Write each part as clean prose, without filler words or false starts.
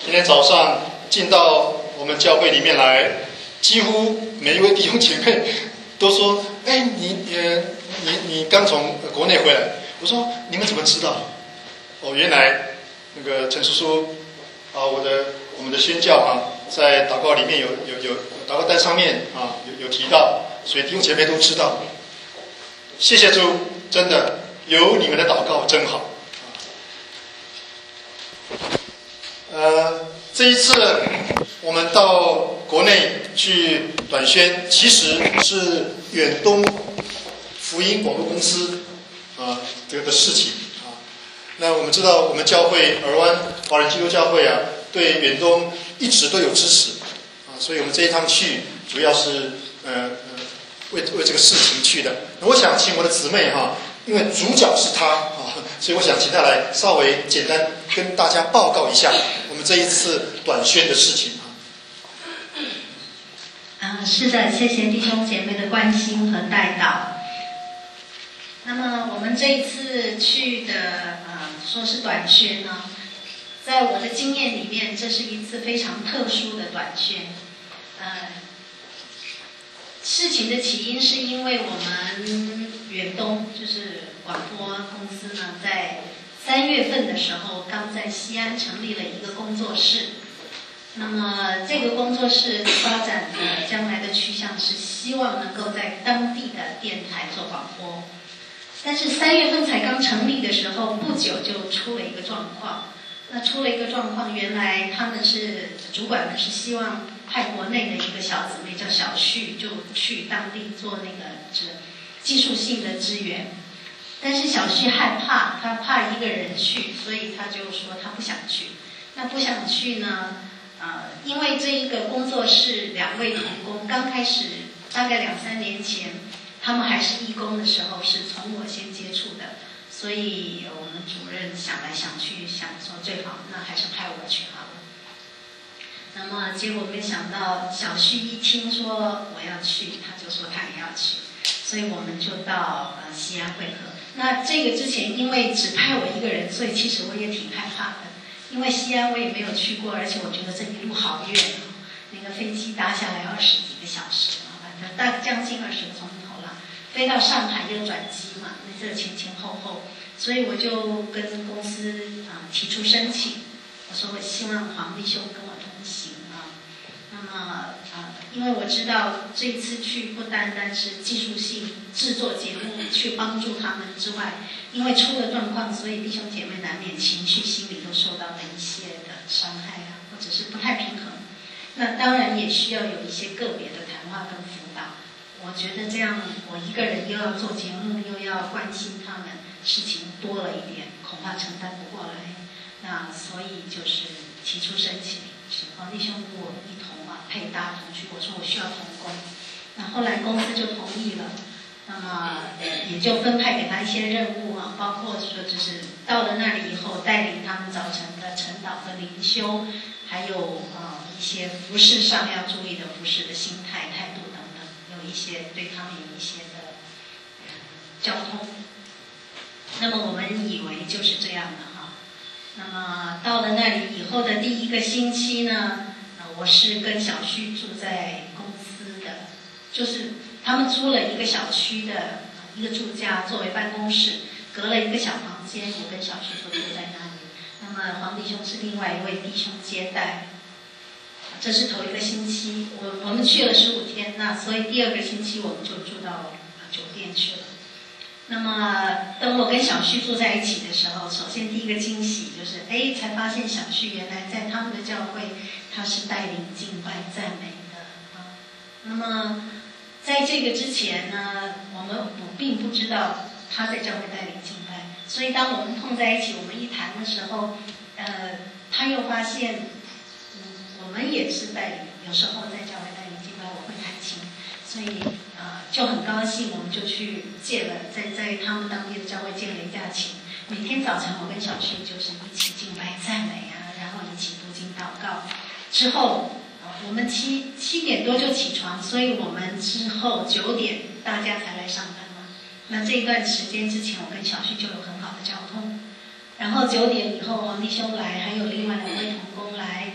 今天早上进到我们教会里面来，几乎每一位弟兄姐妹都说：“哎，你刚从国内回来。”我说：“你们怎么知道？”哦，原来那个陈叔叔啊，我们的宣教啊，在祷告里面有祷告单上面啊有提到，所以弟兄姐妹都知道。谢谢主，真的有你们的祷告真好。这一次我们到国内去短宣，其实是远东福音广播公司这个的事情啊。那我们知道，我们教会尔湾华人基督教会啊，对远东一直都有支持啊，所以我们这一趟去主要是为这个事情去的。我想请我的姊妹哈，因为主角是她啊，所以我想请她来稍微简单跟大家报告一下我们这一次短宣的事情是的，谢谢弟兄姐妹的关心和带导。那么我们这一次去的说是短宣呢，在我的经验里面，这是一次非常特殊的短宣。事情的起因是因为我们远东就是广播公司呢，在3月份的时候，刚在西安成立了一个工作室。那么这个工作室发展的将来的去向是希望能够在当地的电台做广播。但是3月份才刚成立的时候，不久就出了一个状况。那出了一个状况，原来他们主管们是希望派国内的一个小姊妹叫小旭，就去当地做那个技术性的支援。但是小旭害怕，他怕一个人去，所以他就说他不想去。那不想去呢？因为这一个工作室2位同工刚开始大概2-3年前，他们还是义工的时候，是从我先接触的，所以我们主任想来想去，想说最好那还是派我去好了。那么结果没想到小旭一听说我要去，他就说他也要去，所以我们就到西安会合。那这个之前因为只派我一个人，所以其实我也挺害怕的。因为西安我也没有去过，而且我觉得这一路好远，那个飞机搭下来20几个小时啊，反正将近20个钟头了。飞到上海又转机嘛，那这前后，所以我就跟公司提出申请，我说我希望黄弟兄跟我同行啊。那么因为我知道这一次去不单单是技术性制作节目去帮助他们之外，因为出了状况，所以弟兄姐妹难免情绪心理都受到了一些的伤害啊，或者是不太平衡。那当然也需要有一些个别的谈话跟辅导。我觉得这样我一个人又要做节目，又要关心他们，事情多了一点，恐怕承担不过来。那所以就是提出申请，请黄弟兄跟我一同配搭同去。我说我需要同工，那后来公司就同意了。那么也就分派给他一些任务包括说就是到了那里以后，带领他们早晨的晨祷和灵修，还有一些服事上要注意的服事的心态、态度等等，有一些对他们有一些的交通。那么我们以为就是这样的那么到了那里以后的第1个星期呢，我是跟小旭住在公司的，就是他们租了一个小区的一个住家作为办公室，隔了一个小房间，我跟小旭就住在那里。那么黄弟兄是另外一位弟兄接待。这是头1个星期，我们去了15天，那所以第2个星期我们就住到酒店去了。那么等我跟小旭住在一起的时候，首先第一个惊喜就是才发现小旭原来在他们的教会他是带领敬拜赞美的那么在这个之前呢，我并不知道他在教会带领敬拜，所以当我们碰在一起，我们一谈的时候他又发现我们也是带领，有时候在教会带领敬拜，我会弹琴，所以就很高兴，我们就去借了在他们当地的教会借了一架琴。每天早晨我跟小旭就是一起敬拜赞美然后一起读经祷告。之后我们7点多就起床，所以我们之后9点大家才来上班嘛。那这一段时间之前，我跟小旭就有很好的交通。然后9点以后，黄弟兄来，还有另外2位同工来。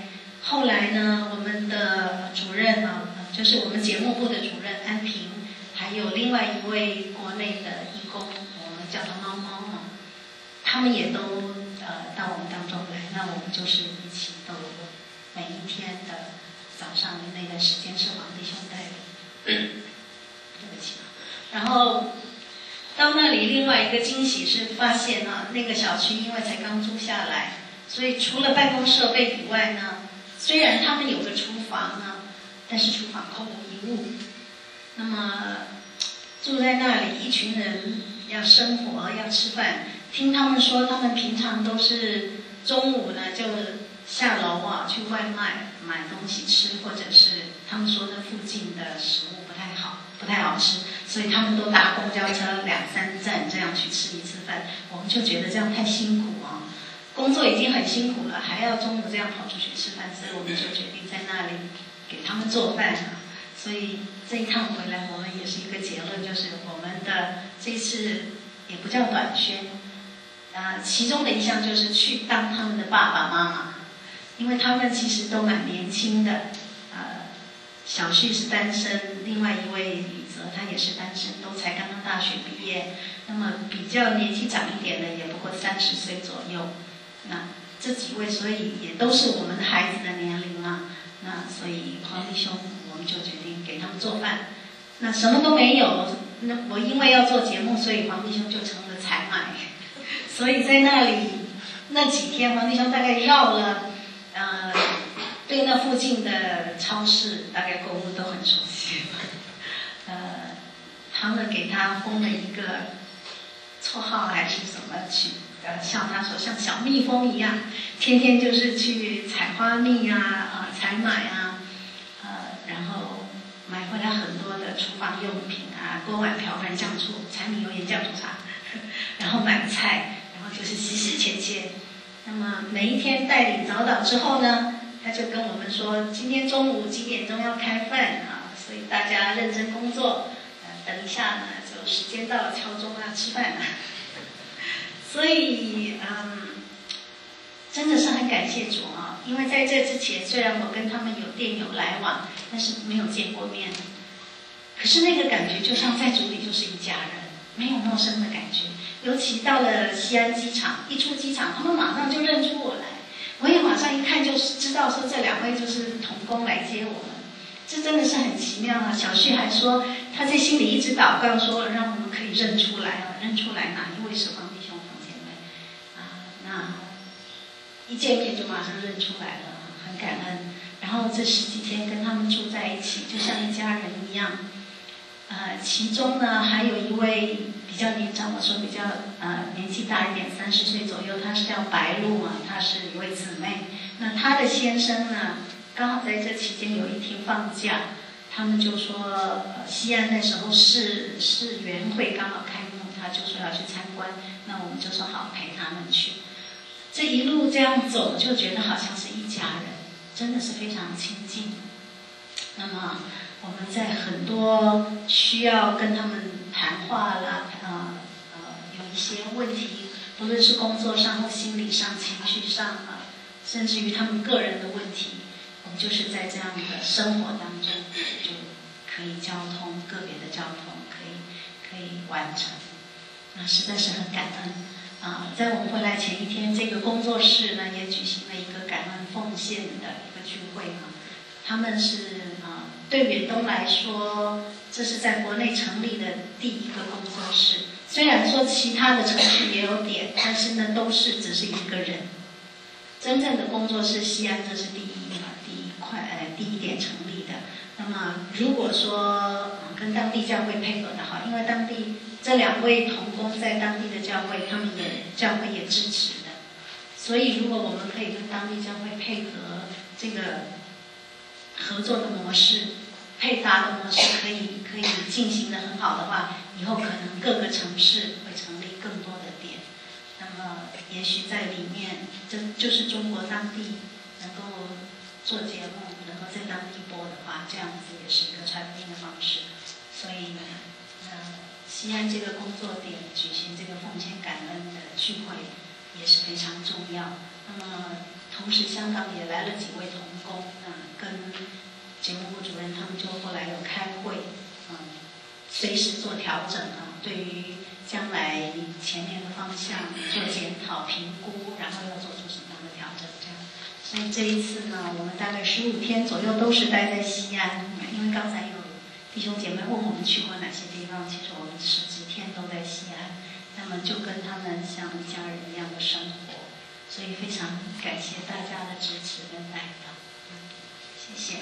后来呢，我们的主任呢，就是我们节目部的主任安平，还有另外一位国内的义工，我们叫他猫猫嘛，他们也都到我们当中来。那我们就是一起都每一天的早上的那段时间是黄弟兄带领。对不起。然后到那里，另外一个惊喜是发现呢，那个小区因为才刚租下来，所以除了办公设备以外呢，虽然他们有个厨房呢，但是厨房空无一物。那么住在那里，一群人要生活要吃饭，听他们说，他们平常都是中午呢就下楼去外卖买东西吃，或者是他们说那附近的食物不太好吃，所以他们都搭公交车2、3站这样去吃一次饭。我们就觉得这样太辛苦啊，工作已经很辛苦了，还要中午这样跑出去吃饭，所以我们就决定在那里给他们做饭啊。所以这一趟回来，我们也是一个结论，就是我们的这次也不叫短宣，其中的一项就是去当他们的爸爸妈妈，因为他们其实都蛮年轻的，小旭是单身，另外一位李泽他也是单身，都才刚刚大学毕业，那么比较年纪长一点的也不过30岁左右，那这几位所以也都是我们的孩子的年龄啊，那所以黄弟兄我们就决定给他们做饭，那什么都没有，那我因为要做节目，所以黄弟兄就成了采买，所以在那里那几天，黄弟兄大概绕了，对那附近的超市大概购物都很熟悉，他们给他封了一个绰号还是什么去，像他说像小蜜蜂一样，天天就是去采花蜜啊，采买啊，然后买回来很多的厨房用品啊，锅碗瓢盆酱醋、柴米油盐酱醋茶，然后买菜，然后就是洗洗切切。那么每一天带领早祷之后呢，他就跟我们说，今天中午几点钟要开饭啊，所以大家认真工作，等一下呢就时间到了敲钟要吃饭了。所以真的是很感谢主啊，因为在这之前虽然我跟他们有电邮来往，但是没有见过面，可是那个感觉就像在主里就是一家人，没有陌生的感觉。尤其到了西安机场，一出机场他们马上就认出我来，我也马上一看就知道说这2位就是同工来接我们，这真的是很奇妙啊。小旭还说他在心里一直祷告说让我们可以认出来认出来哪一位是黄弟兄黄姐妹那一见面就马上认出来了，很感恩。然后这10几天跟他们住在一起，就像一家人一样。其中呢还有一位比较年长，我说比较年纪大一点，30岁左右，她是叫白露嘛，她是一位姊妹。那她的先生呢，刚好在这期间有一天放假，他们就说西安那时候市园会刚好开幕，他就说要去参观，那我们就说好陪他们去。这一路这样走，就觉得好像是一家人，真的是非常亲近。那么我们在很多需要跟他们谈话啦，有一些问题，不论是工作上或心理上、情绪上甚至于他们个人的问题，我们就是在这样的生活当中就可以交通，个别的交通可以完成，那实在是很感恩。在我们回来前一天，这个工作室呢也举行了一个感恩奉献的一个聚会他们是对远东来说，这是在国内成立的第一个工作室。虽然说其他的城市也有点，但是呢都是只是一个人。真正的工作室西安这是第一点成立的。那么如果说跟当地教会配合的好，因为当地这2位同工在当地的教会，他们教会也支持的，所以如果我们可以跟当地教会配合这个合作的模式、配搭的模式可以进行得很好的话，以后可能各个城市会成立更多的点。那么也许在里面，这就是中国当地能够做节目，能够在当地播的话，这样子也是一个传播的方式。所以呢，西安这个工作点举行这个奉献感恩的聚会也是非常重要。那么同时香港也来了几位同工， 跟节目部主任他们就后来有开会，随时做调整对于将来前面的方向做检讨评估，然后要做出什么样的调整这样。所以这一次呢，我们大概15天左右都是待在西安，因为刚才有弟兄姐妹问我们去过哪些地方，其实我们10几天都在西安，那么就跟他们像一家人一样的生活，所以非常感谢大家的支持跟带动，谢谢。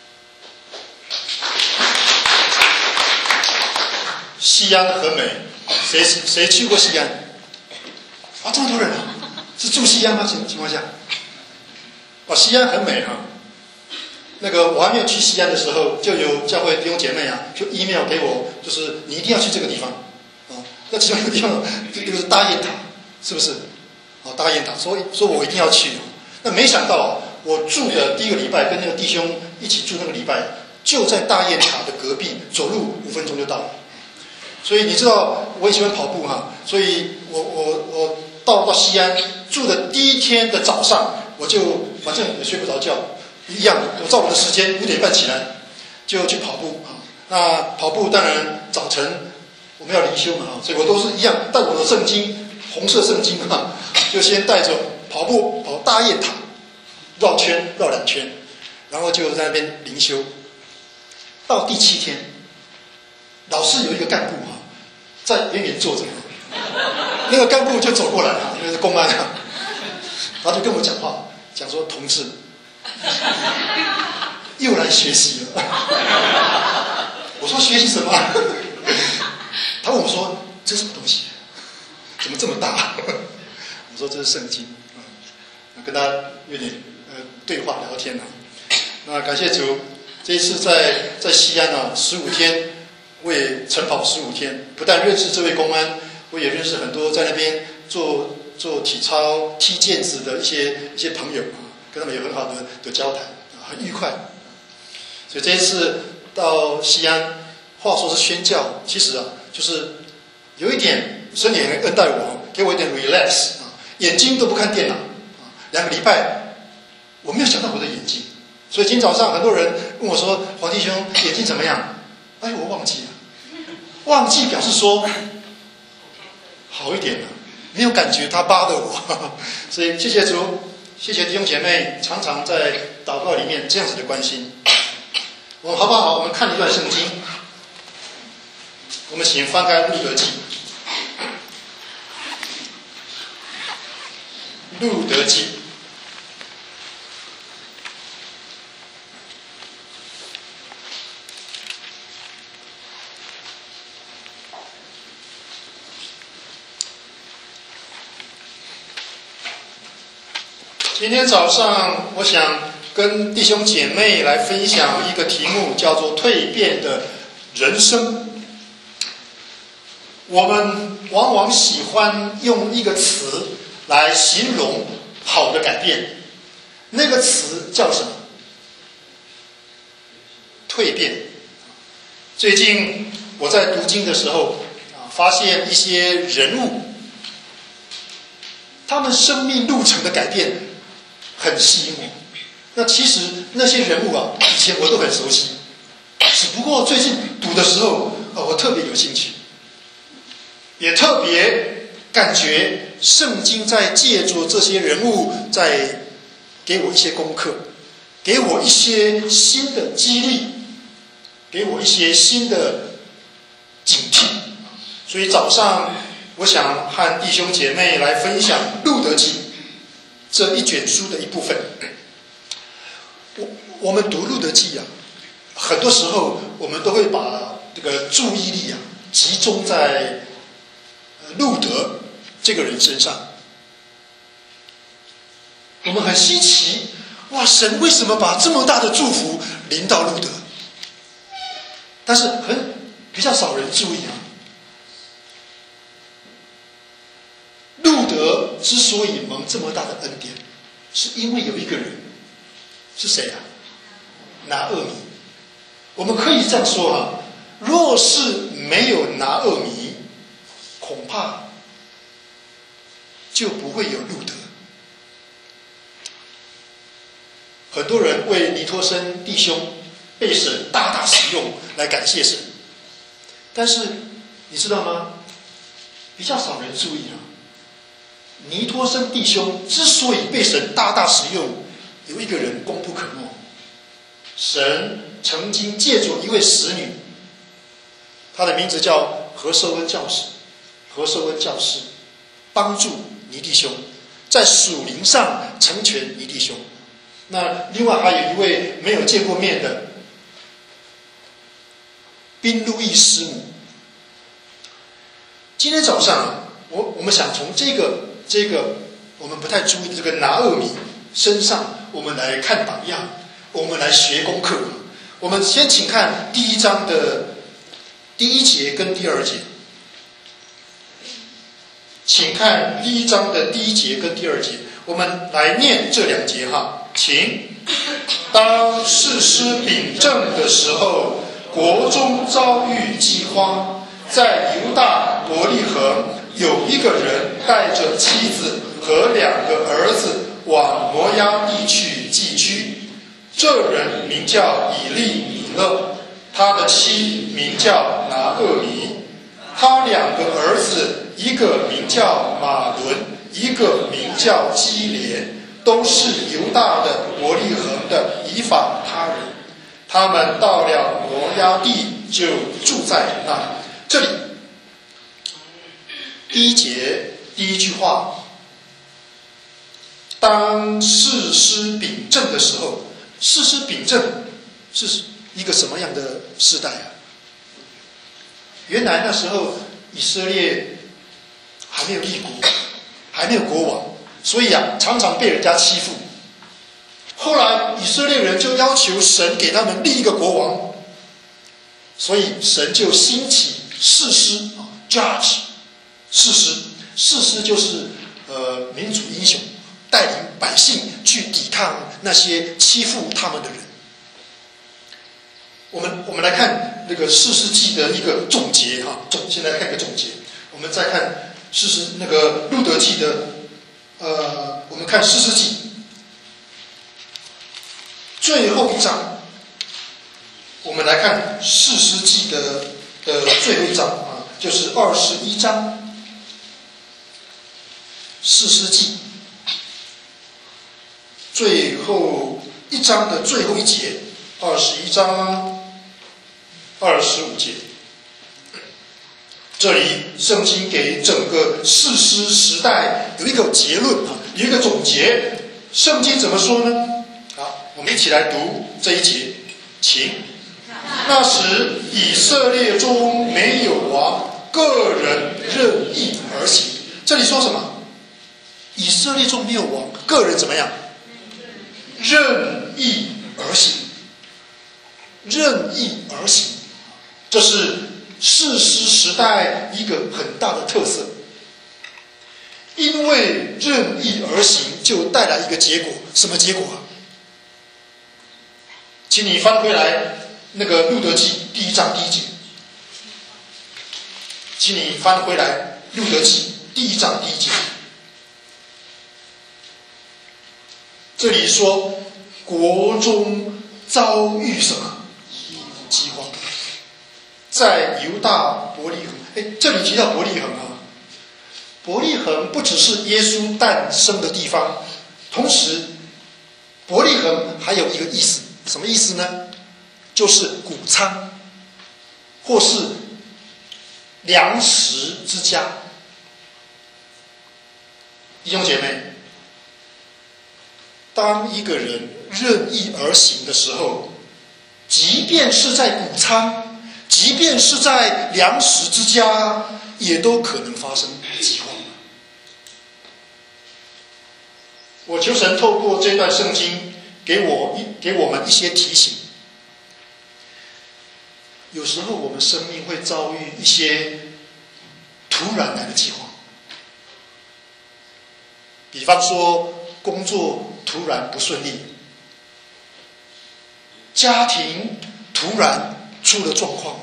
西安很美，谁去过西安？啊，这么多人啊！是住西安吗？情况下，西安很美那个我还没有去西安的时候，就有教会弟兄姐妹就 email 给我，就是你一定要去这个地方那其中一个地方，这个是大雁塔，是不是？大雁塔，所以说我一定要去。那没想到我住的第一个礼拜，跟那个弟兄一起住那个礼拜，就在大雁塔的隔壁，走路5分钟就到了。所以你知道我也喜欢跑步所以我到西安住的第一天的早上，我就反正也睡不着觉，一样，我照我的时间5点半起来就去跑步那跑步当然早晨我们要灵修所以我都是一样带我的圣经，红色圣经就先带着跑步跑大雁塔，绕2圈，然后就在那边灵修。到第7天，老是有一个干部在远远坐着，那个干部就走过来因为是公安然后就跟我讲话，讲说同志又来学习了。我说学习什么他问我说这是什么东西，怎么这么大我说这是圣经跟他有点对话聊天那感谢主，这一次在西安15天，我也晨跑15天，不但认识这位公安，我也认识很多在那边做体操、踢毽子的一些朋友跟他们有很好的交谈很愉快。所以这一次到西安，话说是宣教，其实就是有一点神也恩待我，给我一点 relax 眼睛都不看电脑2个礼拜，我没有想到我的眼睛。所以今天早上很多人问我说：“黄弟兄，眼睛怎么样？”我忘记了，忘记表示说好一点了，没有感觉他扒的我。所以谢谢主，谢谢弟兄姐妹常常在祷告里面这样子的关心。我们好不好？我们看一段圣经，我们请翻开路德记。路德记今天早上我想跟弟兄姐妹来分享一个题目，叫做蜕变的人生。我们往往喜欢用一个词来形容好的改变，那个词叫什么？蜕变。最近我在读经的时候发现一些人物，他们生命路程的改变很吸引我。那其实那些人物以前我都很熟悉，只不过最近读的时候我特别有兴趣，也特别感觉圣经在借助这些人物在给我一些功课，给我一些新的激励，给我一些新的警惕。所以早上我想和弟兄姐妹来分享路德记这一卷书的一部分。我们读路德记很多时候我们都会把这个注意力集中在路德这个人身上。我们很稀奇，神为什么把这么大的祝福临到路德？但是比较少人注意路德之所以蒙这么大的恩典，是因为有一个人，是谁拿俄米。我们可以这样说若是没有拿俄米，恐怕就不会有路德。 很多人为尼托生弟兄被神大大使用来感谢神，但是你知道吗？比较少人注意啊。尼托生弟兄之所以被神大大使用，有一个人功不可没。神曾经借助一位使女，她的名字叫何寿恩教士，帮助尼弟兄在属灵上成全尼弟兄。那另外还有一位没有见过面的宾路易师母。今天早上我们想从这个我们不太注意的这个拿俄米身上，我们来看榜样，我们来学功课。我们先请看第一章的第1节跟第2节，请看第1章的第1节跟第2节，我们来念这2节哈，请。当士师秉政的时候，国中遭遇饥荒，在犹大伯利恒有一个人带着妻子和2个儿子往摩押地去寄居。这人名叫以利米勒，他的妻名叫拿俄米，他2个儿子，一个名叫马伦，一个名叫基连，都是犹大的伯利恒的以法他人。他们到了摩押地，就住在那里。这里第1节第1句话，当士师秉政的时候，士师秉政是一个什么样的时代啊？原来那时候以色列还没有立国，还没有国王，所以常常被人家欺负。后来以色列人就要求神给他们立一个国王，所以神就兴起士师 judge， 士师就是民主英雄，带领百姓去抵抗那些欺负他们的人。我们来看那个士师记的一个总结哈，现在看一个总结。我们再看那个路德记的我们看士师记最后一章，我们来看士师记的最后一章啊，就是21章。士师记最后一章的最后一节，21章25节。这里圣经给整个士师时代有一个结论啊，有一个总结。圣经怎么说呢？好，我们一起来读这一节，请。那时以色列中没有王，个人任意而行。这里说什么？以色列中没有王，个人怎么样？任意而行。任意而行，这是士师时代一个很大的特色。因为任意而行，就带来一个结果，什么结果啊？请你翻回来那个路德记第1章第1节，请你翻回来路德记第1章第1节。这里说国中遭遇什么？饥荒。在犹大伯利恒，这里提到伯利恒啊，伯利恒不只是耶稣诞生的地方，同时伯利恒还有一个意思，什么意思呢？就是谷仓，或是粮食之家。弟兄姐妹，当一个人任意而行的时候，即便是在谷仓，即便是在粮食之家，也都可能发生饥荒。我求神透过这段圣经给我们一些提醒。有时候我们生命会遭遇一些突然来的饥荒，比方说工作突然不顺利，家庭突然出了状况，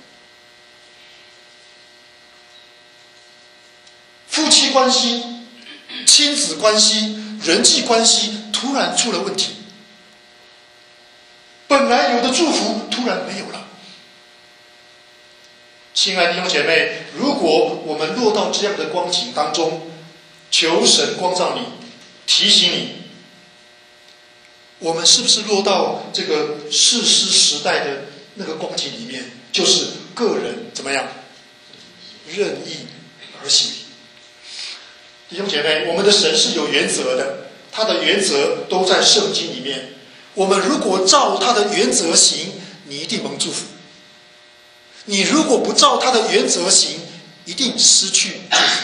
夫妻关系、亲子关系、人际关系突然出了问题， 本来有的祝福突然没有了。亲爱的弟兄姐妹，如果我们落到这样的光景当中，求神光照你，提醒你，我们是不是落到这个士师时代的那个光景里面，就是个人怎么样任意而行？弟兄姐妹，我们的神是有原则的，他的原则都在圣经里面。我们如果照他的原则行，你一定蒙祝福；你如果不照他的原则行，一定失去祝福。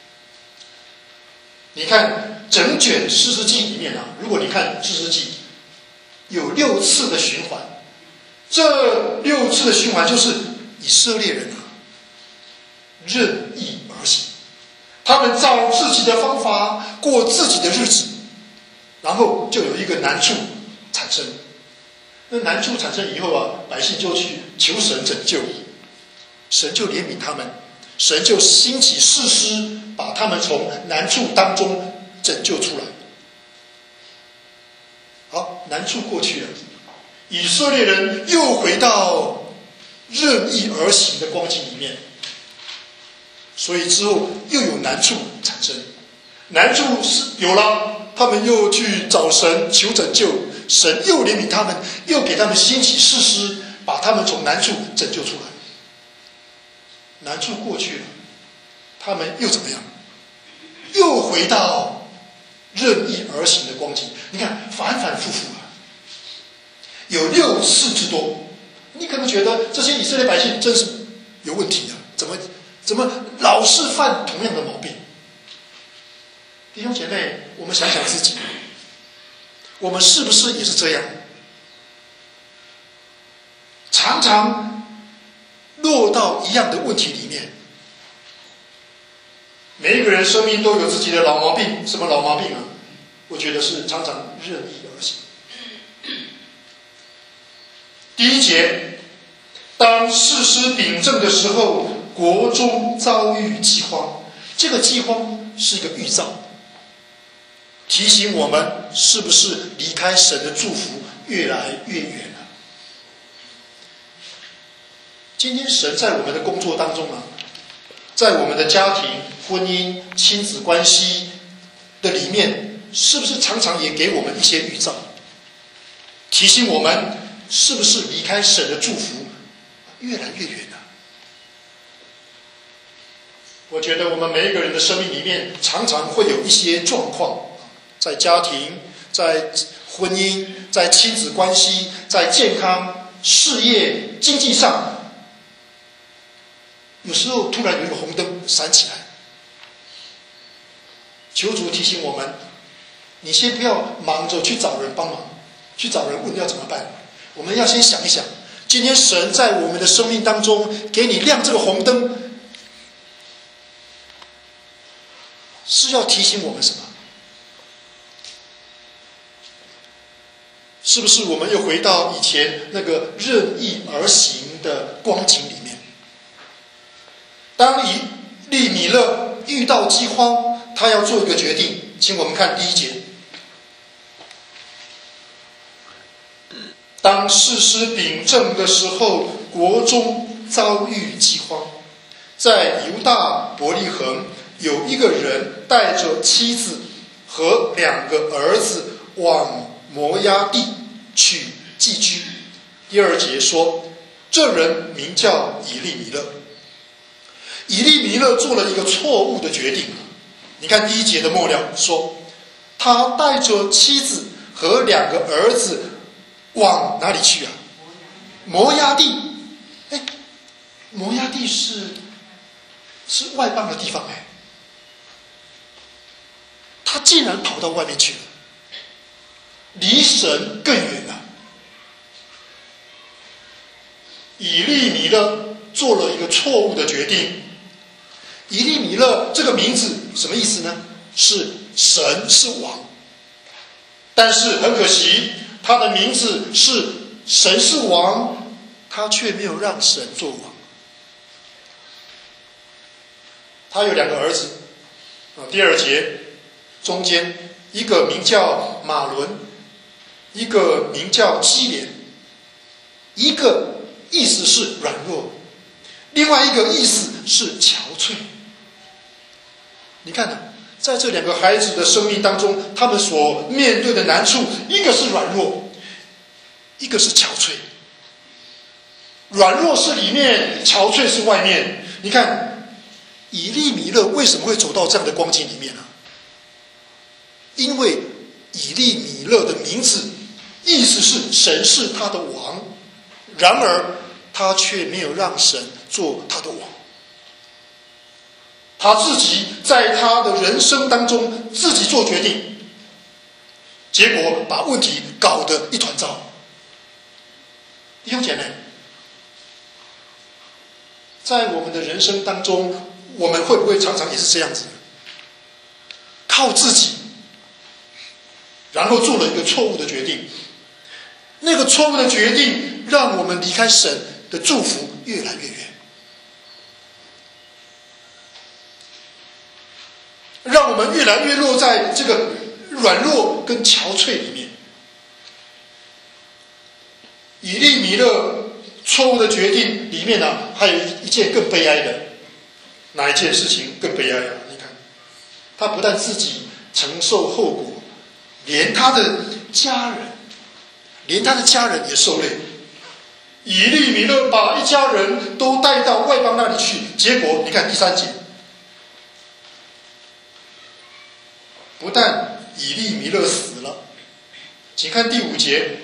你看整卷士师记里面如果你看士师记，有6次的循环，这6次的循环就是以色列人任意而行，他们照自己的方法过自己的日子，然后就有一个难处产生。那难处产生以后百姓就去求神拯救，神就怜悯他们，神就兴起士师，把他们从难处当中拯救出来。好，难处过去了，以色列人又回到任意而行的光景里面，所以之后又有难处产生。难处是有了，他们又去找神求拯救，神又怜悯他们，又给他们兴起士师，把他们从难处拯救出来。难处过去了，他们又怎么样？又回到任意而行的光景。你看反反复复有6次之多。你可能觉得这些以色列百姓真是有问题怎么老是犯同样的毛病？弟兄姐妹，我们想想自己，我们是不是也是这样？常常落到一样的问题里面。每一个人生命都有自己的老毛病。什么老毛病我觉得是常常任意而行。第1节，当士师秉政的时候，国中遭遇饥荒。这个饥荒是一个预兆，提醒我们是不是离开神的祝福越来越远了。今天神在我们的工作当中在我们的家庭、婚姻、亲子关系的里面，是不是常常也给我们一些预兆，提醒我们是不是离开神的祝福越来越远了？我觉得我们每一个人的生命里面常常会有一些状况，在家庭、在婚姻、在亲子关系、在健康、事业、经济上，有时候突然有一个红灯闪起来。求主提醒我们，你先不要忙着去找人帮忙，去找人问要怎么办。我们要先想一想，今天神在我们的生命当中给你亮这个红灯，是要提醒我们什么？是不是我们又回到以前那个任意而行的光景里面？当以利米勒遇到饥荒，他要做一个决定，请我们看第1节。当士师秉政的时候，国中遭遇饥荒。在犹大伯利恒，有一个人带着妻子和2个儿子往摩押地去寄居。第2节说，这人名叫以利米勒。以利米勒做了一个错误的决定。你看第1节的末了说，他带着妻子和2个儿子往哪里去摩押地。摩押地是外邦的地方他竟然跑到外面去了，离神更远了。以利米勒做了一个错误的决定。以利米勒这个名字什么意思呢？是神是王，但是很可惜，他的名字是神是王，他却没有让神做王。他有2个儿子，第2节中间一个名叫马伦，一个名叫基连。 一个意思是软弱，另外一个意思是憔悴。你看呢，在这两个孩子的生命当中，他们所面对的难处，一个是软弱，一个是憔悴。软弱是里面，憔悴是外面。你看以利米勒为什么会走到这样的光景里面呢？因为以利米勒的名字意思是神是他的王，然而他却没有让神做他的王，他自己在他的人生当中自己做决定，结果把问题搞得一团糟。弟兄姐妹，在我们的人生当中，我们会不会常常也是这样子，靠自己，然后做了一个错误的决定，那个错误的决定让我们离开神的祝福越来越远，让我们越来越落在这个软弱跟憔悴里面。以利米勒错误的决定里面呢，还有一件更悲哀的。哪一件事情更悲哀啊？你看，他不但自己承受后果，连他的家人也受累。以利米勒把一家人都带到外邦那里去，结果你看第3节，不但以利米勒死了，请看第5节，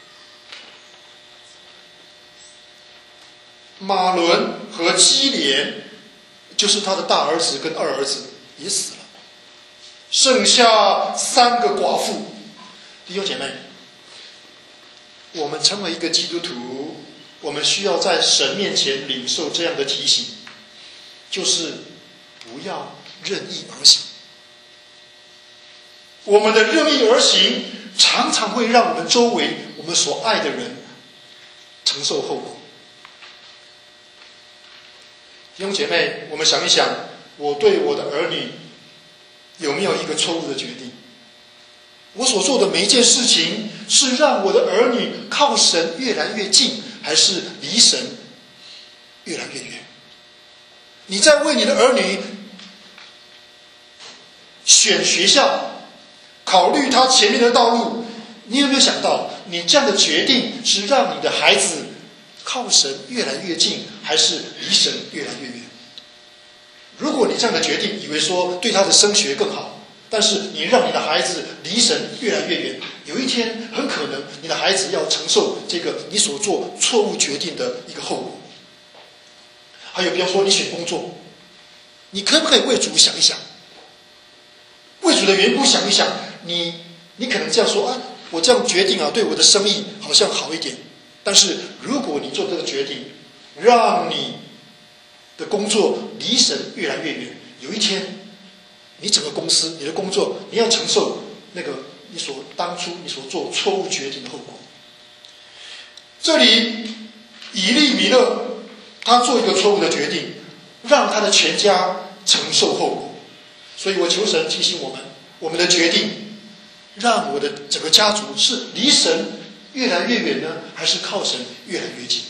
马伦和基连，就是他的大儿子跟二儿子也死了，剩下3个寡妇。弟兄姐妹，我们成为一个基督徒，我们需要在神面前领受这样的提醒，就是不要任意而行。我们的任意而行常常会让我们周围我们所爱的人承受后果。弟兄姐妹，我们想一想，我对我的儿女有没有一个错误的决定？我所做的每一件事情是让我的儿女靠神越来越近，还是离神越来越远？你在为你的儿女选学校，考虑他前面的道路，你有没有想到，你这样的决定是让你的孩子靠神越来越近，还是离神越来越远？如果你这样的决定以为说对他的升学更好，但是你让你的孩子离神越来越远，有一天很可能你的孩子要承受这个你所做错误决定的一个后果。还有比方说你选工作，你可不可以为主想一想，为主的缘故想一想，你可能这样说啊，我这样决定啊，对我的生意好像好一点。但是如果你做这个决定，让你的工作离神越来越远，有一天你整个公司，你的工作，你要承受那个当初你所做错误决定的后果。这里以利米勒他做一个错误的决定，让他的全家承受后果。所以我求神提醒我们，我们的决定让我的整个家族是离神越来越远呢，还是靠神越来越近？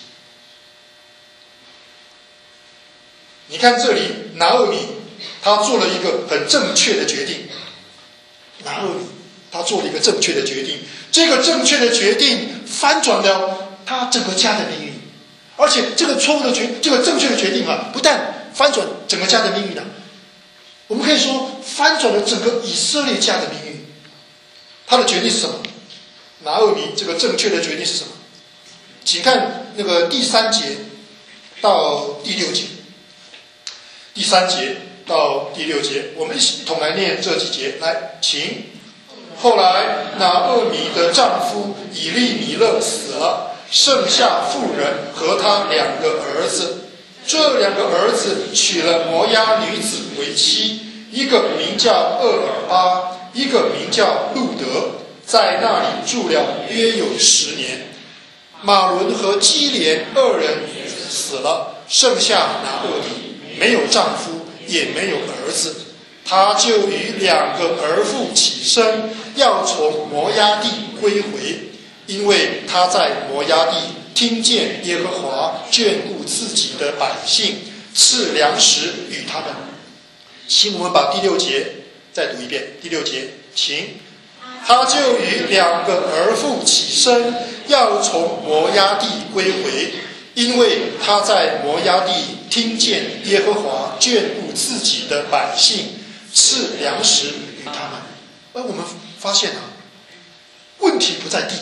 你看这里拿俄米他做了一个很正确的决定，拿俄米他做了一个正确的决定，这个正确的决定翻转了他整个家的命运。而且这个正确的决定啊，不但翻转整个家的命运啊，我们可以说翻转了整个以色列家的命运。他的决定是什么？拿俄米这个正确的决定是什么？请看那个第3节到第6节。第3节到第6节，我们一同来念这几节。来，请。后来拿俄米的丈夫以利米勒死了，剩下妇人和他2个儿子。这2个儿子娶了摩押女子为妻，一个名叫厄尔巴，一个名叫路德，在那里住了约有10年。马伦和基连2人死了，剩下拿俄米，没有丈夫，也没有儿子。他就与2个儿妇起身，要从摩押地归回，因为他在摩押地听见耶和华眷顾自己的百姓，赐粮食与他们。请我们把第6节再读一遍。第6节，请。他就与2个儿妇起身，要从摩押地归回，因为他在摩押地听见耶和华眷顾自己的百姓，赐粮食与他们。而我们发现问题不在地，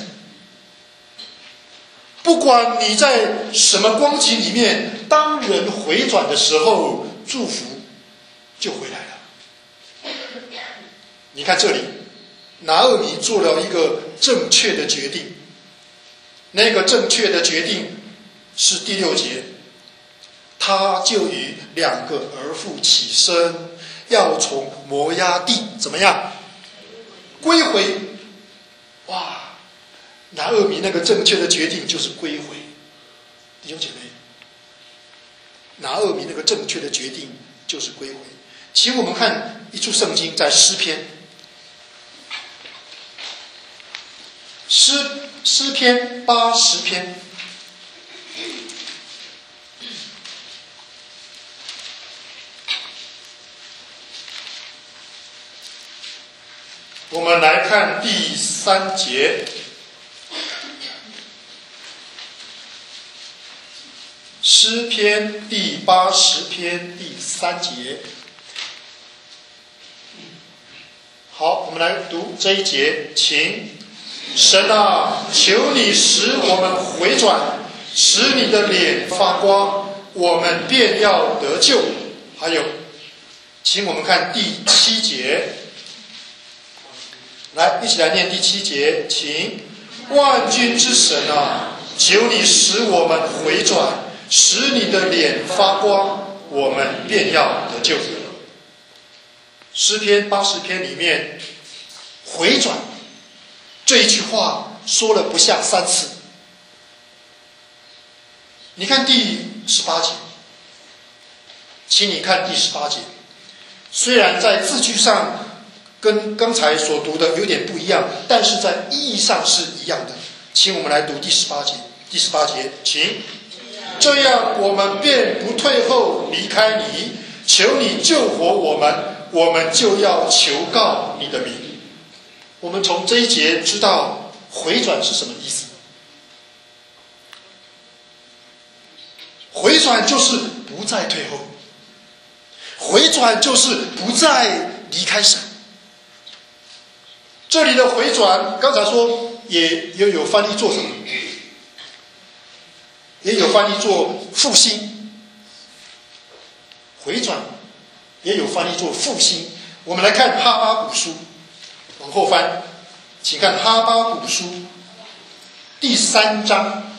不管你在什么光景里面，当人回转的时候，祝福就回来了。你看这里，拿俄米做了一个正确的决定，那个正确的决定是第6节，他就与2个儿妇起身，要从摩押地怎么样归回。哇，拿俄米那个正确的决定就是归回。弟兄姐妹，拿俄米那个正确的决定就是归回。请我们看一处圣经，在诗篇80篇。我们来看第3节。诗篇第80篇第3节。好，我们来读这一节，请。神啊，求你使我们回转，使你的脸发光，我们便要得救。还有，请我们看第7节。来，一起来念第7节，请。万军之神啊，求你使我们回转，使你的脸发光，我们便要得救。诗篇80篇里面，回转这一句话说了不下3次。你看第18节，请你看第18节，虽然在字句上跟刚才所读的有点不一样，但是在意义上是一样的。请我们来读第18节。第18节，请。这样我们便不退后离开你，求你救活我们，我们就要求告你的名。我们从这一节知道回转是什么意思。回转就是不再退后，回转就是不再离开神。这里的回转，刚才说也有翻译做什么？也有翻译做复兴。回转也有翻译做复兴。我们来看哈巴谷书，往后翻，请看哈巴谷书第3章。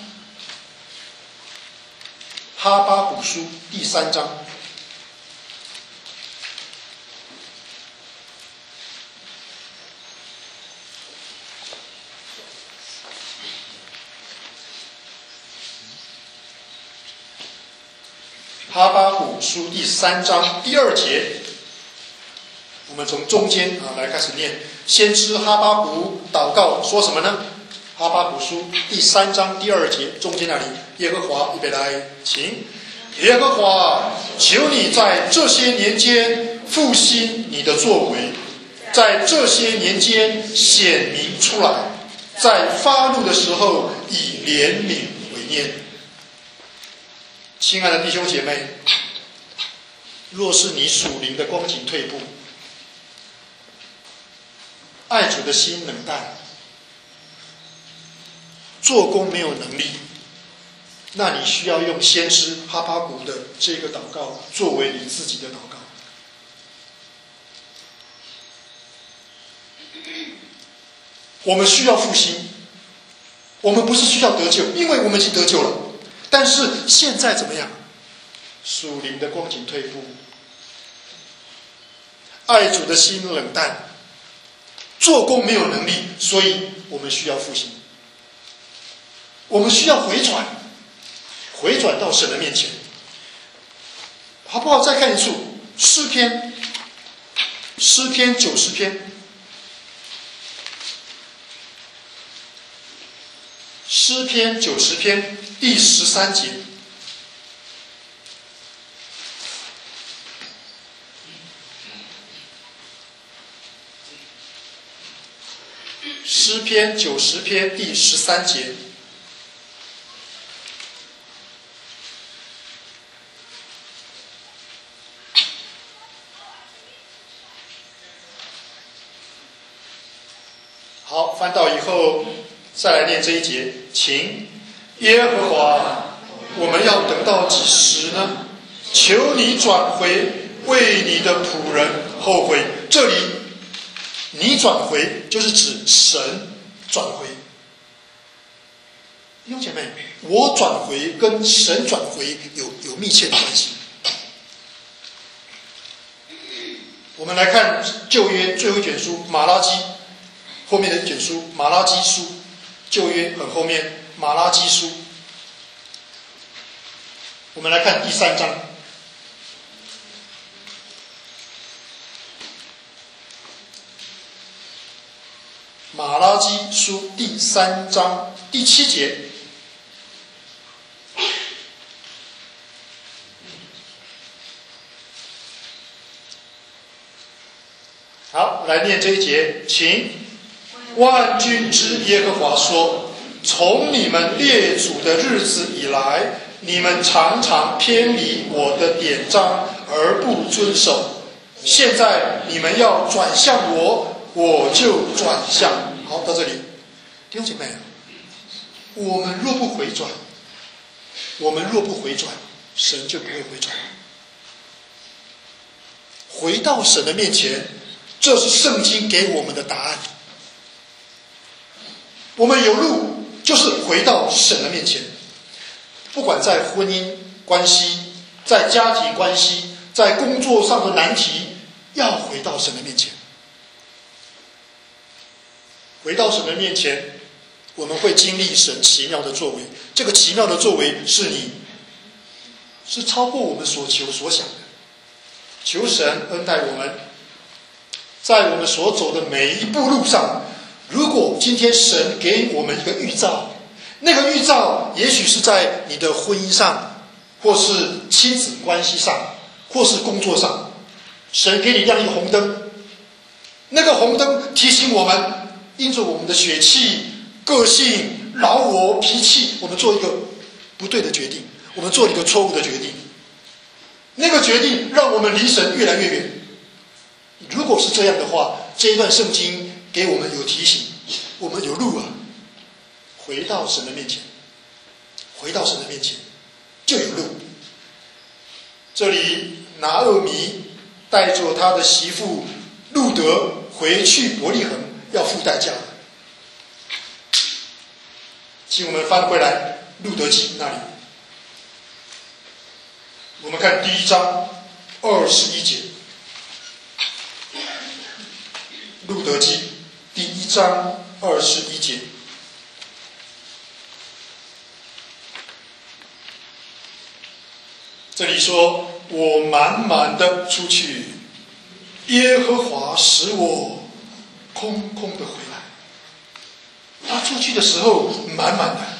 哈巴谷书第3章。哈巴谷书第3章第2节，我们从中间来开始念。先知哈巴谷祷告说什么呢？哈巴谷书第3章第2节，中间那里，耶和华，预备来，请。耶和华，求你在这些年间复兴你的作为，在这些年间显明出来，在发怒的时候以怜悯为念。亲爱的弟兄姐妹，若是你属灵的光景退步，爱主的心冷淡，做工没有能力，那你需要用先知哈巴谷的这个祷告作为你自己的祷告。我们需要复兴，我们不是需要得救，因为我们已经得救了。但是现在怎么样？属灵的光景退步，爱主的心冷淡，做工没有能力，所以我们需要复兴。我们需要回转，回转到神的面前，好不好？再看一处诗篇90篇， 诗篇90篇第13节。诗篇90篇第13节。好，翻到以后再来念这一节，请耶和华，我们要等到几时呢？求你转回，为你的仆人后悔。这里你转回就是指神转回。弟兄姐妹，我转回跟神转回有密切的关系。我们来看旧约最后一卷书马拉基，后面的一卷书马拉基书，旧约很后面马拉基书。我们来看第3章。马拉基书第3章第7节。好，来念这一节，请万军之耶和华说：从你们列祖的日子以来，你们常常偏离我的典章而不遵守。现在你们要转向我，我就转向。好，到这里，弟兄姐妹，我们若不回转，神就不会回转。回到神的面前，这是圣经给我们的答案。我们有路，就是回到神的面前。不管在婚姻关系，在家庭关系，在工作上的难题，要回到神的面前。回到神的面前，我们会经历神奇妙的作为。这个奇妙的作为是超过我们所求所想的。求神恩待我们，在我们所走的每一步路上，如果今天神给我们一个预兆，那个预兆也许是在你的婚姻上，或是亲子关系上，或是工作上，神给你亮一个红灯，那个红灯提醒我们，因着我们的血气、个性、老我、脾气，我们做一个不对的决定，我们做了一个错误的决定，那个决定让我们离神越来越远。如果是这样的话，这一段圣经给我们有提醒，我们有路啊，回到神的面前，回到神的面前就有路。这里拿俄米带着他的媳妇路德回去伯利恒，要付代价。请我们翻回来路德记那里，我们看第1章21节。路德记第1章21节。这里说，我满满的出去，耶和华使我空空的回来。他出去的时候满满的，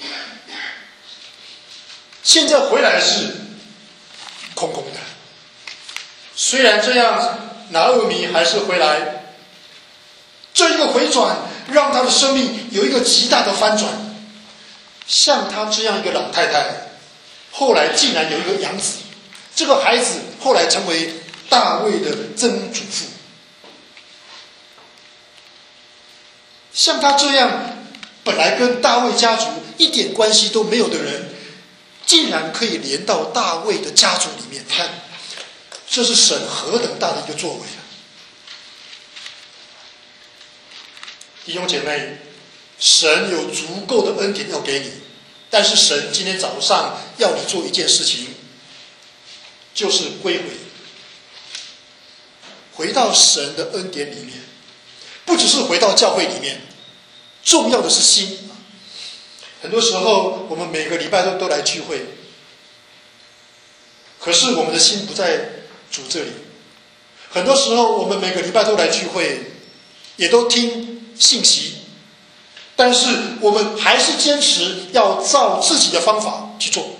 现在回来是空空的。虽然这样，拿俄米还是回来。这一个回转让他的生命有一个极大的翻转。像他这样一个老太太，后来竟然有一个养子，这个孩子后来成为大卫的曾祖父。像他这样本来跟大卫家族一点关系都没有的人，竟然可以连到大卫的家族里面。你看，这是神何等大的一个作为啊！弟兄姐妹，神有足够的恩典要给你，但是神今天早上要你做一件事情，就是归回到神的恩典里面。不只是回到教会里面，重要的是心。很多时候我们每个礼拜都来聚会，可是我们的心不在主这里。很多时候我们每个礼拜都来聚会，也都听信息， 但是我们还是坚持要照自己的方法去做。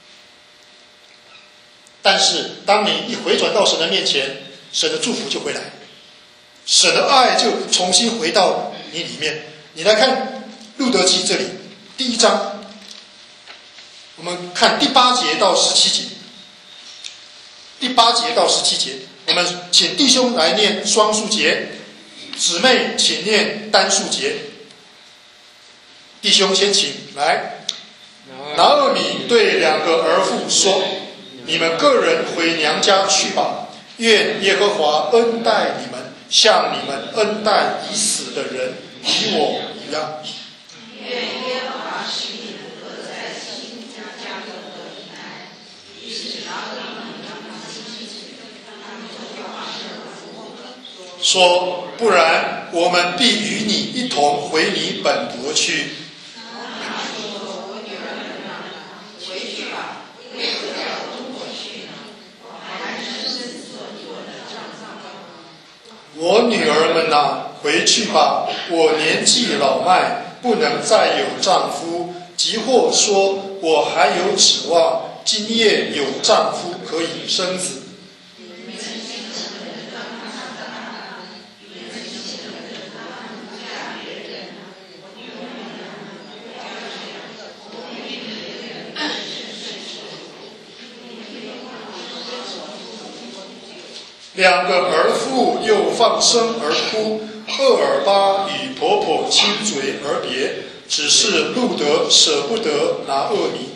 但是当你一回转到神的面前，神的祝福就会来，神的爱就重新回到你里面。你来看路德记这里第1章，我们看第8节到17节。第8节到17节，我们请弟兄来念双数节，姊妹请念单数节。弟兄先请来。拿俄米对2个儿妇说：你们个人回娘家去吧，愿耶和华恩待你们，像你们恩待已死的人，与我一样。 愿耶和华使你们各在亲家中得平安。于是拿俄米让他们妻子，他们就发生了说：不然，我们必与你一同回你本国去。 我女儿们啊，回去吧，因为我要中国去呢，我还是做你们的丈夫。 我女儿们啊，回去吧，我年纪老迈，不能再有丈夫。即或说我还有指望，今夜有丈夫可以生子。2个儿妇又放声而哭，厄尔巴与婆婆亲嘴而别，只是路德舍不得拿俄米。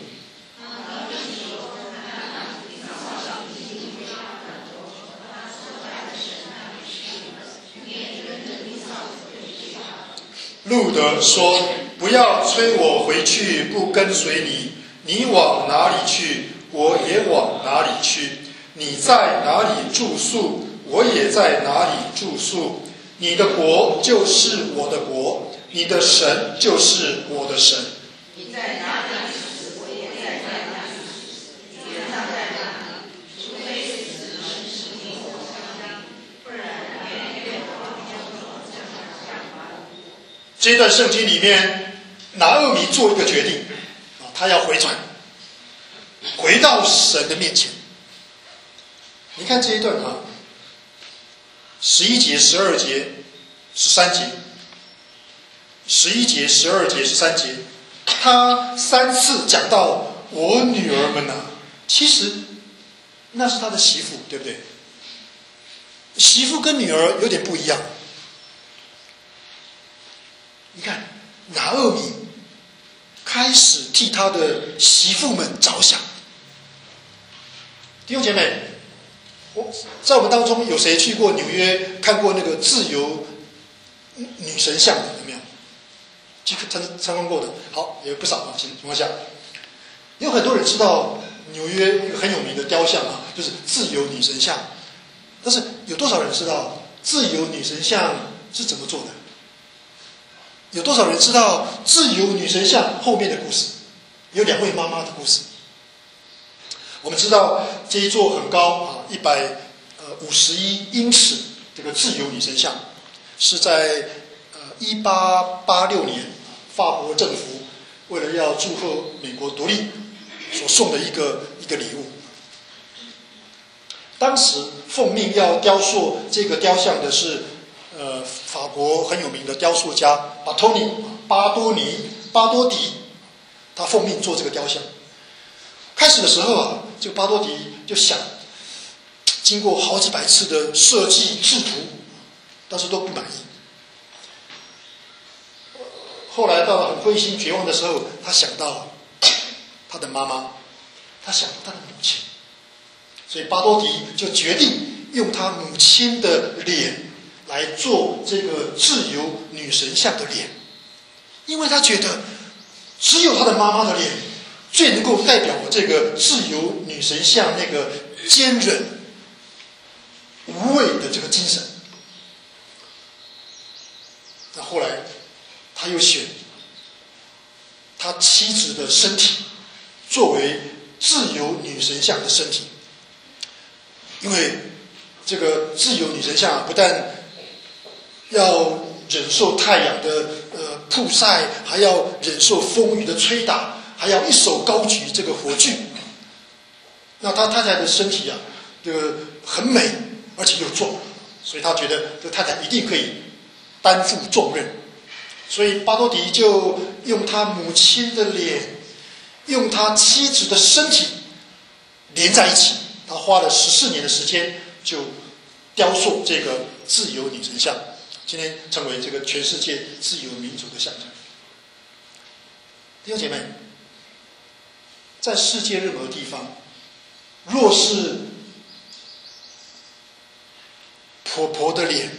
路德说：不要催我回去不跟随你，你往哪里去，我也往哪里去。你在哪里住宿，我也在哪里住宿。你的国就是我的国，你的神就是我的神。 你在哪里死，我也在哪里死。你站在哪里，除非死能使你我相当，不然愿耶和华将我这样降吧。 这段圣经里面，拿俄米做一个决定，他要回转，回到神的面前。你看这一段11节、12节、13节，11节、12节、13节，他3次讲到我女儿们其实那是他的媳妇，对不对？媳妇跟女儿有点不一样。你看拿俄米开始替他的媳妇们着想。弟兄姐妹，在我们当中有谁去过纽约看过那个自由女神像的？有没有去参观过的？好，也有不少情况下，有很多人知道纽约一个很有名的雕像就是自由女神像。但是有多少人知道自由女神像是怎么做的？有多少人知道自由女神像后面的故事？有2位妈妈的故事。我们知道这一座很高151英尺这个自由女神像，是在1886年法国政府为了要祝贺美国独立所送的一个礼物。当时奉命要雕塑这个雕像的是法国很有名的雕塑家巴多迪，他奉命做这个雕像。开始的时候这个巴多迪就想，经过好几百次的设计制图，但是都不满意。后来到了很灰心绝望的时候，他想到他的妈妈，他想到他的母亲，所以巴多迪就决定用他母亲的脸来做这个自由女神像的脸，因为他觉得只有他的妈妈的脸最能够代表这个自由女神像那个坚韧无畏的这个精神。那后来他又选他妻子的身体作为自由女神像的身体，因为这个自由女神像不但要忍受太阳的曝晒，还要忍受风雨的吹打，还要一手高举这个火炬。那他太太的身体啊，这个很美，而且又壮，所以他觉得这太太一定可以担负重任。所以巴多迪就用他母亲的脸，用他妻子的身体连在一起。他花了14年的时间，就雕塑这个自由女神像，今天成为这个全世界自由民主的象征。弟兄姐妹，在世界任何地方，若是婆婆的脸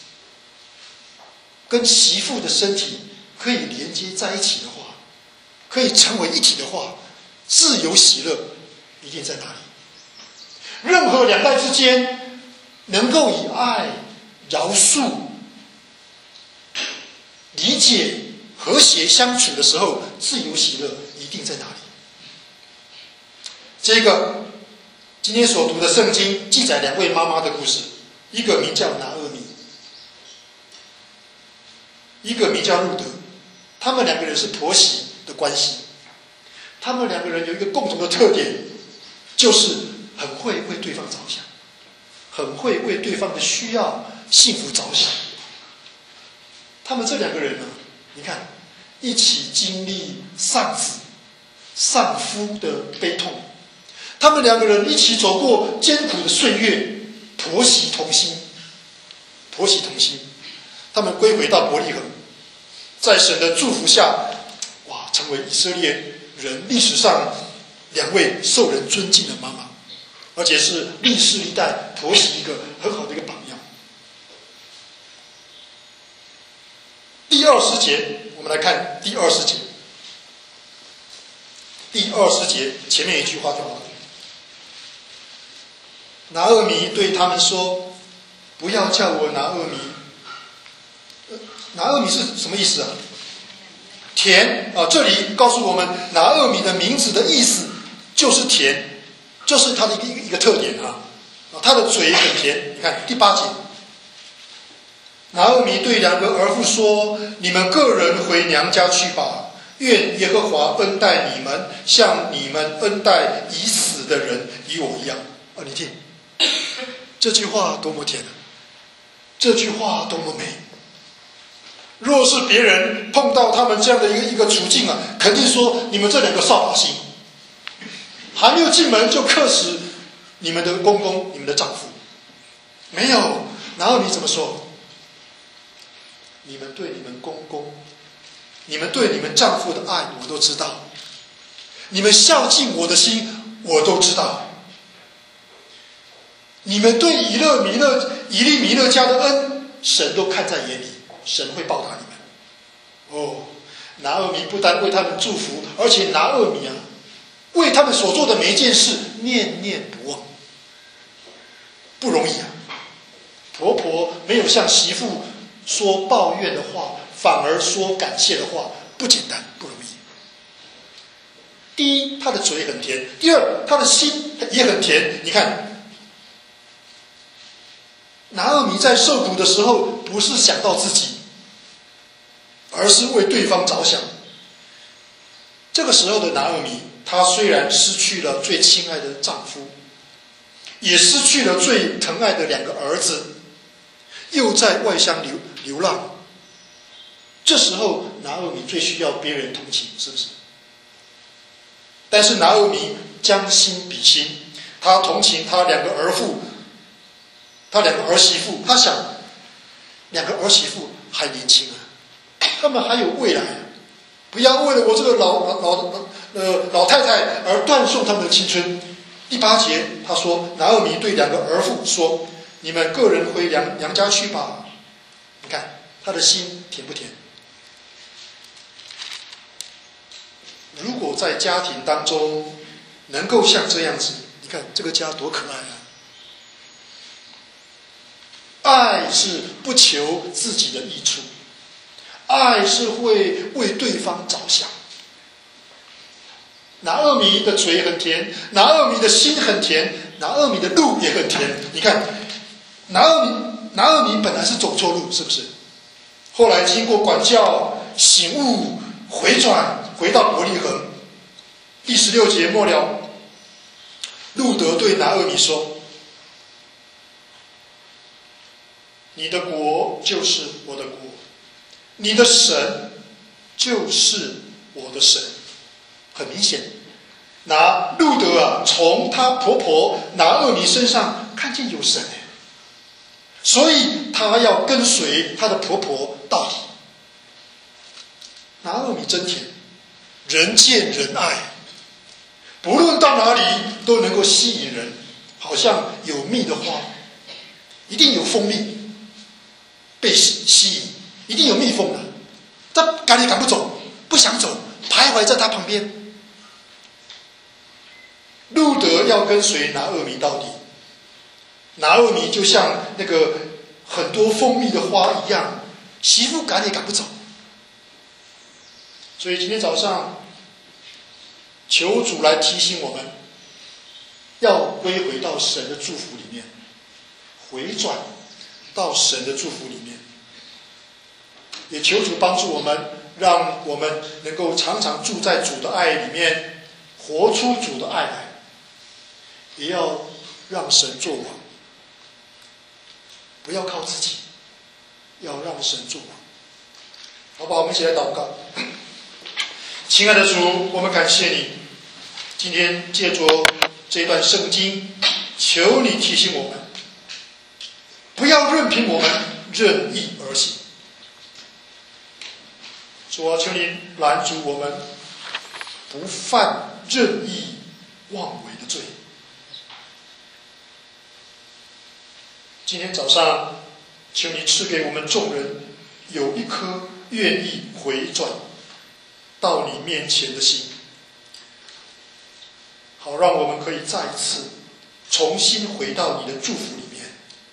跟媳妇的身体可以连接在一起的话，可以成为一体的话，自由喜乐一定在哪里？任何两代之间能够以爱、饶恕、理解、和谐相处的时候，自由喜乐一定在哪里？这个今天所读的圣经记载2位妈妈的故事，一个名叫拿俄米，一个名叫路德。他们2个人是婆媳的关系，他们2个人有一个共同的特点，就是很会为对方着想，很会为对方的需要、幸福着想。他们这2个人呢，你看，一起经历丧子、丧夫的悲痛，他们2个人一起走过艰苦的岁月，婆媳同心，婆媳同心。他们归回到伯利恒，在神的祝福下，哇，成为以色列人历史上2位受人尊敬的妈妈，而且是历世历代婆媳一个很好的一个榜样。第20节，我们来看第20节。第20节前面一句话就好了。拿俄米对他们说：“不要叫我拿俄米。”拿俄米是什么意思啊？甜啊！这里告诉我们，拿俄米的名字的意思就是甜，就是他的一个特点啊。他的嘴很甜。你看第8节，拿俄米对2个儿妇说：“你们个人回娘家去吧，愿耶和华恩待你们，像你们恩待已死的人与我一样。”你听，这句话多么甜啊！这句话多么美！若是别人碰到他们这样的一个处境啊，肯定说你们这2个扫把星，还没有进门就克死你们的公公、你们的丈夫。没有，然后你怎么说？你们对你们公公、你们对你们丈夫的爱我都知道，你们孝敬我的心我都知道，你们对以利米勒家的恩，神都看在眼里，神会报答你们。拿俄米不但为他们祝福，而且拿俄米啊，为他们所做的每一件事念念不忘，不容易啊！婆婆没有向媳妇说抱怨的话，反而说感谢的话，不简单，不容易。第一，她的嘴很甜；第二，她的心也很甜。你看，拿俄米在受苦的时候，不是想到自己，而是为对方着想。这个时候的拿俄米，她虽然失去了最亲爱的丈夫，也失去了最疼爱的2个儿子，又在外乡流浪。这时候拿俄米最需要别人同情，是不是？但是拿俄米将心比心，他同情他2个儿妇，他2个儿媳妇，他想2个儿媳妇还年轻啊，他们还有未来啊，不要为了我这个老太太而断送他们的青春。第8节他说，拿俄米对2个儿妇说：“你们个人回娘家去吧。”你看他的心甜不甜？如果在家庭当中能够像这样子，你看这个家多可爱啊！爱是不求自己的益处，爱是会为对方着想。拿俄米的嘴很甜，拿俄米的心很甜，拿俄米的路也很甜。你看，拿俄米本来是走错路，是不是？后来经过管教， 醒悟，回转，回到伯利恒。第16节末了，路德对拿俄米说：“你的国就是我的国，你的神就是我的神。”很明显，路德从她婆婆拿俄米身上看见有神，所以她要跟随她的婆婆到底。拿俄米真甜，人见人爱，不论到哪里都能够吸引人，好像有蜜的花，一定有蜂蜜被吸引，一定有蜜蜂的，他赶也赶不走，不想走，徘徊在他旁边。路德要跟随拿俄米到底，拿俄米就像那个很多蜂蜜的花一样，媳妇赶也赶不走。所以今天早上求主来提醒我们，要归回到神的祝福里面，回转到神的祝福里面。也求主帮助我们，让我们能够常常住在主的爱里面，活出主的爱来，也要让神做王，不要靠自己，要让神做王。好吧，我们一起来祷告。亲爱的主，我们感谢你，今天借着这段圣经，求你提醒我们，不要任凭我们任意而行。主啊，求你拦阻我们不犯任意妄为的罪。今天早上，求你赐给我们众人有一颗愿意回转到你面前的心，好让我们可以再次重新回到你的祝福里面。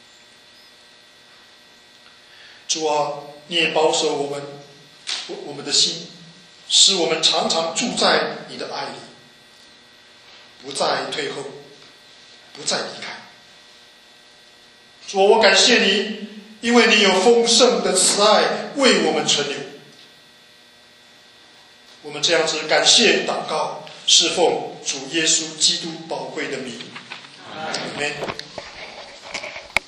主啊，你也保守我们的心，使我们常常住在你的爱里，不再退后，不再离开。主啊，我感谢你，因为你有丰盛的慈爱为我们存留。我们这样子感谢祷告，侍奉主耶稣基督宝贵的名。阿们。